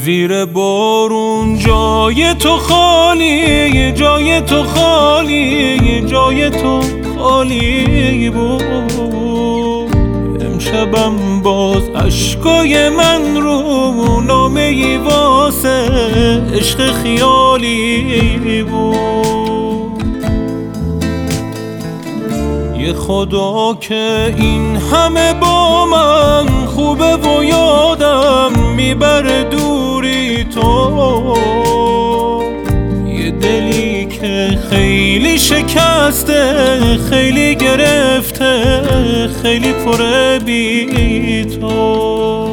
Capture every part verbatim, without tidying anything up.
زیر بارون جای تو خالی، جای تو خالی، جای تو خالی بود. امشبم باز اشکای من رو نامه ای واسه عشق خیالی بود. یه خدا که این همه با من خوبه و یادم میبره دوری تو. یه دلی که خیلی شکسته، خیلی گرفته، خیلی پره بی تو.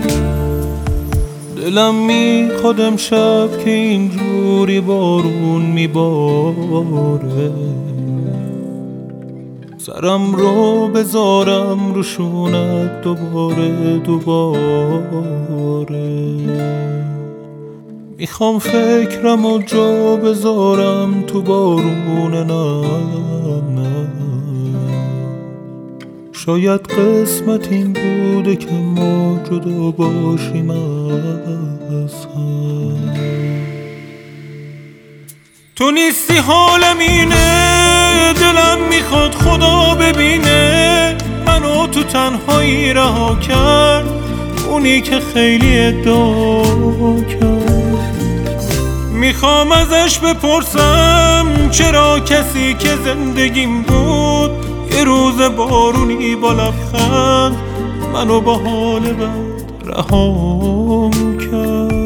دلم میخواد امشب که اینجوری بارون میباره، سرم رو بذارم رو شونت دوباره دوباره. میخوام فکرم و جا بذارم تو بارون نم نم. شاید قسمت این بوده که ما جدا باشیم از هم. تو نیستی حالم اینه، دلم میخواد خدا ببینه منو تو تنهایی رها کرد، اونی که خیلی ادعا کرد. میخوام ازش بپرسم چرا کسی که زندگیم بود یه روز بارونی با لبخند منو با حال بد رهام کرد.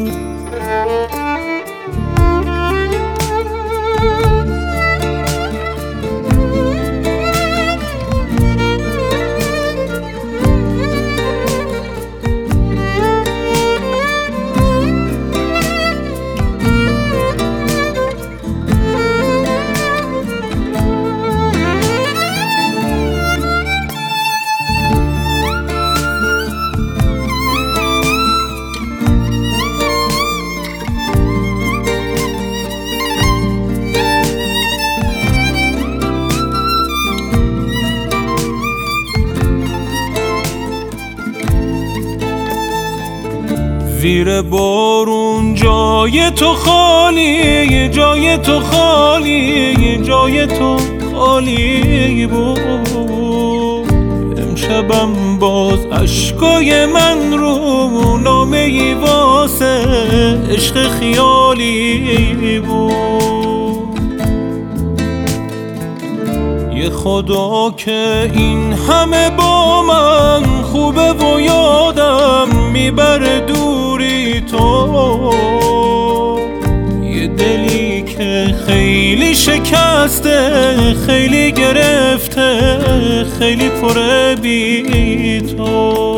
زیر بارون جای تو خالی، جای تو خالی، جای تو خالی بود. امشبم باز اشکای من رو نامه ای واسه عشق خیالی بود. یه خدا که این همه با من خوبه و یادم میبره دوری تو. یه دلی که خیلی شکسته، خیلی گرفته، خیلی پره بی تو.